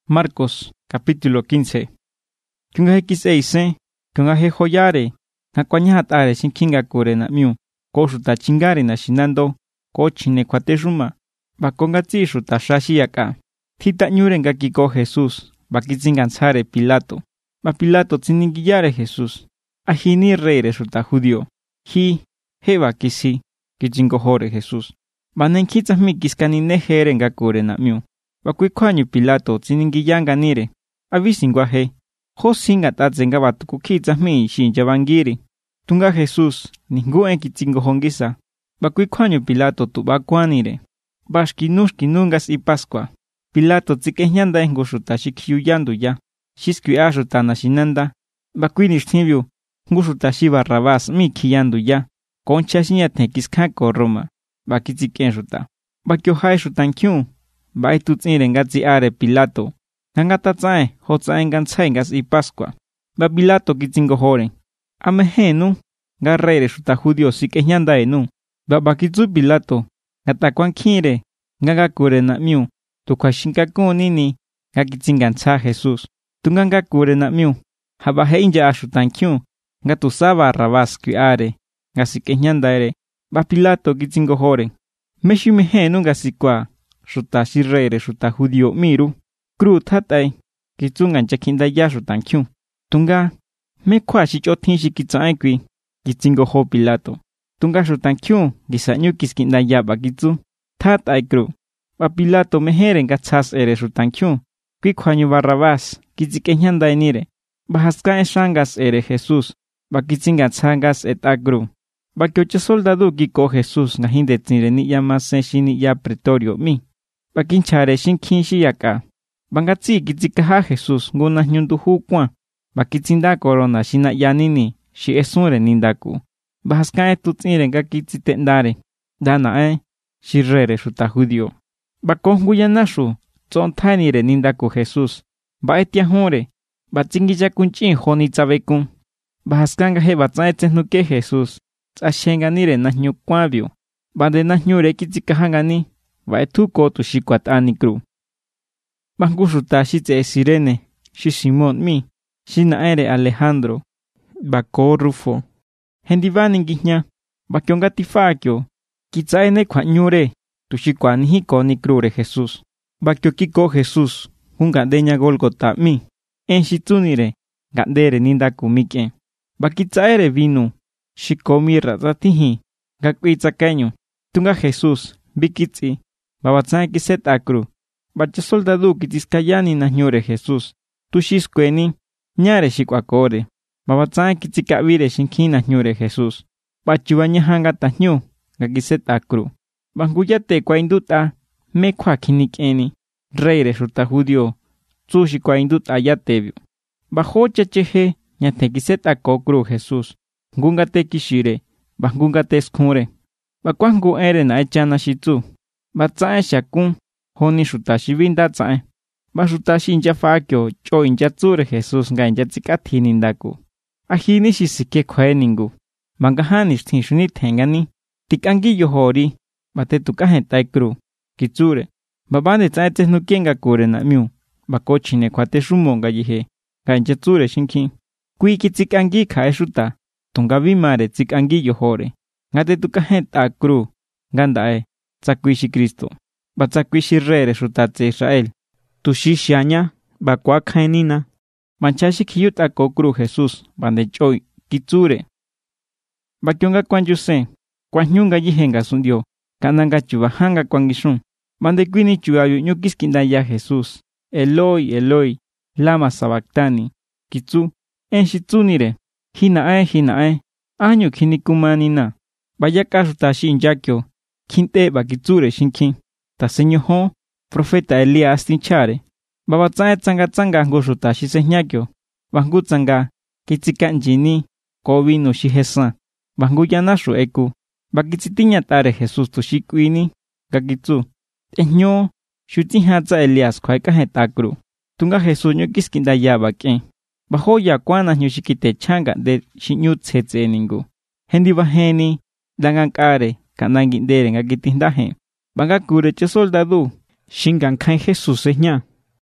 Marcos, capítulo 15. Kunga X6, kunga Joyare, Naquanyatare sin kinga kure na miu, Koshuta chingare na shinando, Kochine quatejuma, Bakonga tishuta shashiaka, Tita nyurenga kiko Jesús, Bakitzingansare Pilato, Pilato tziningillare Jesús, Ajini rey resulta judío, Heba kisi, Kichingohore Jesús, Banenkitsas mikiskanine jerenga kure na miu. Bakuikwanyu Pilato tziningiyanga nire, avisingwaje, Josinga tatzenga batukukitsas mi shinjabangiri, Tunga Jesús, ninguen kitzingohongisa, Bakuikwanyu Pilato tubakwanire, Bashkinushkinungas y Pascua, Pilato tzikehnyanda engushuta shikyuyandu ya, Shiskuyashuta nashinanda, Bakuinishtibiu, ngushuta shi Barrabás mi kiyandu ya, Concha shiñatekiskako Roma, Bakitzikenshuta, Bakyohaeshutankyun, Baitutsirengatsi are Pilato, Nangatatsae, Hotsaengansaengas y Pascua, Pilato kitzingohore, Amehenu, Garrere shuta judío sikehñandaenu, Bakitsu Pilato, Gatakuankire, Gagakure na miu, Tukwashinkakunini, Gakitzingansa Jesús, Tungangakure na miu, Habaheinja ashutankyun, Gatusaba Barrabás are, Gasikehñandaere, Pilato kitzingohore, Meshimehenu gasikwa, Shuta shirere shuta judío miru, Kru tatai, Kitsungan chakindaya shutankyun, Tunga, Mekwa shichotin shikitsaekwi, Kitzingoho Pilato, Tunga shutankyun, Gisanyu kiskindaya bakitsu, Tatai kru, Pilato meheren gatsas ere shutankyun, Kwikwanyu Barrabás, Kitzikenyandaenire, Bahaska eshangas ere Jesús, Bakitzingatsangas et agru, Bakyoche soldadu kiko Jesús, Gahindetzinreni yamase shini ya pretorio mi. Bakinchare shinkinshi yaka. Bangatsi kitzikaha Jesús nguna nyunduhu kwa. Bakitzinda corona shina yanini shi esunre nindaku. Bahaskae tutzinre gakitzitendare. Danae shirere shuta judío. Bakonguyanashu tzontanire nindaku Jesús. Baetiahore. Batzingiya kunchin jonitzabekun. Bahaskanga he batzaetznuke Jesús. Tsashenganire nahnyukwabio. Bande nahnyure kitzikahangani. Baetuko tu shikwatani kru. Bangushuta shitze Sirene, shi Simón mi, shinaere Alejandro, bako Rufo. Hendivani ngihnya, bakyongatifakyo, kitsaene kwanyure, tu shikwani hiko ni krure Jesús. Bakyo kiko Jesús, hungadeña Golgota mi, en shitunire, gandere nindaku mike. Bakitsaere vinu, shikomirra ratihi, gakwitsakeño, tunga Jesús, bikitsi. Babatzan kiset akru. Bacha soldadu kitiskayani nahnure Jesús. Tushishkweni, ñare shikwakore. Babatzan kitsikavire shinkin nahnure Jesús. Bachubaña hanga tahñu, gakiset akru. Banguyate kwainduta, me kwakinikeni. Rey resulta judío. Tsushi kwainduta yatebio. Bajo chacheje, ñate kiset akokru Jesús. Ngungate kishire, bangungate skure. Bakwangu ere na echana shitsu. Batsae shakun, honi shutashi vindatsae. Bashutashi injafakyo, cho injatsure Jesús nga injatsikati nindaku. Ahini shisike kwe ningu. Mangahani shtinshuni tengani. Tikangi yohori, bate tukahentai kru. Kitsure. Babane tsae tesnukenga kure na miu. Bakochine kwate shumonga yihe. Nga injatsure shinkin. Kui kitsikangi kae shuta. Tunga vimare tsikangi yohore. Ngate tukahentai kru. Gandae. Tsakwishi Cristo. Batsakwishi rere shutatse Israel. Tushishiaña, bakwakhaenina. Manchashi kiyuta kokru Jesús, bandechoy, kitsure. Bakyonga kwanyuse, kwanyunga yihenga sundio, kananga chubahanga kwangishun. Bandekwini chuayu nyukiskindaya Jesús. Eloi, Eloi, lama sabactani. Kitsu, enshitsunire. Hinae, año kinikumanina. Bayaka shutashi injakyo. Kinte bakitsure shinkin. Taseño ho, profeta Elías tinchare. Babatsae tsanga ngushuta shiseñakyo. Bangu tsanga, kitsikanjini, kobi no shihesan. Bangu yanashu eku. Bakitsitiña tare Jesús tu shikwini. Gakitsu. Teño, shutihatsa Elías kwaika hetakru. Tunga Jesús nyukiskinda yabake. Bajo ya kwana nyushikite changa de shinyutsetse ningu. Hendi baheni, dangankare. Kanangi ndere ngakitindaje. Banga kure che soldadu. Shingan kain Jesús seña.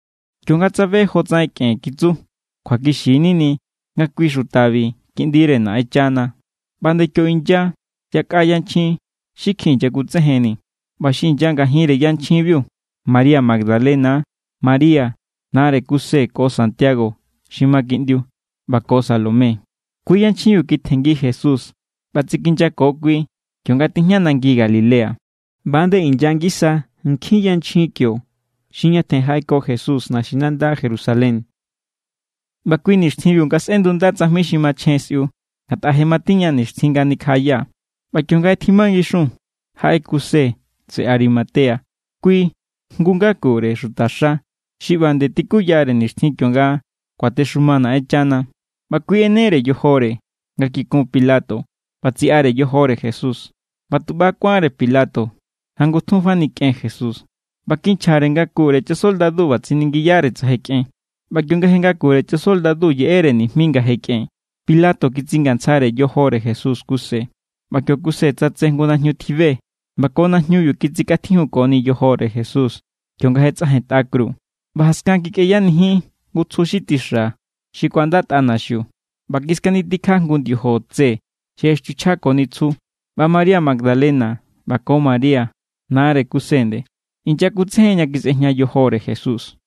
Kyonga tsabe jotsai ken kitsu, kjuakixinini nga kui xutabi ki'ndire Na'enchana. Bande kyo inya yak'a yanchín xikjin nchakutsejenni. Baxincha ngajinre yanchínbiu: María Magdalena, María nare Kuse ko Santiago xi ma ki'ndiu, 'ba ko Salomé. Kui yanchínbiu kitjenngi Jesús 'ba tsikinchako kui kionga tijña nangi Galilea. Bande inya ngisa nkjín yanchín kio xi ñatjen ja'eko Jesús naxinanda Jerusalén. 'Ba kui nixtjinbiu nga s'endunda tsajmi xi machjen s'iu, ngat'a je matiña nixtjin nga nikjaya. 'Ba kionga tjima ngixun, ja'e Kuse tse'e Arimatea. Kui jngu ngakure xutaxa xi 'ba nde tikuyare nixtjin kionga kuatexuma Na'enchana. 'Ba kui enere yojore nga kikun Pilato 'ba tsi'are yojore Jesús. 'Ba tu'ba kuánre Pilato jangutjun fanik'en Jesús. 'Ba kinchjare ngakure chasoldadu 'ba tsiningiyare tsa je k'en. 'Ba kionga je ngakure chasoldadu ye'ere nijmi nga je k'en, Pilato kitsingantsjare yojore Jesús Kuse. 'Ba kio Kuse tsatse jngu najñu tjibe, 'ba ko najñubiu kitsikatjijunkoni yojore Jesús kionga je ts'ajent'a kru. 'Ba jaskan kik'eyanijin jngu tsju xi tixa xi kuandat'a naxiu, 'ba kiskanitikja jngu ndiojo tse xi jexchuchjakoni tsju. 'Ba María Magdalena 'ba ko María nare Kusende inchakutsejenña kis'ejña yojore Jesús.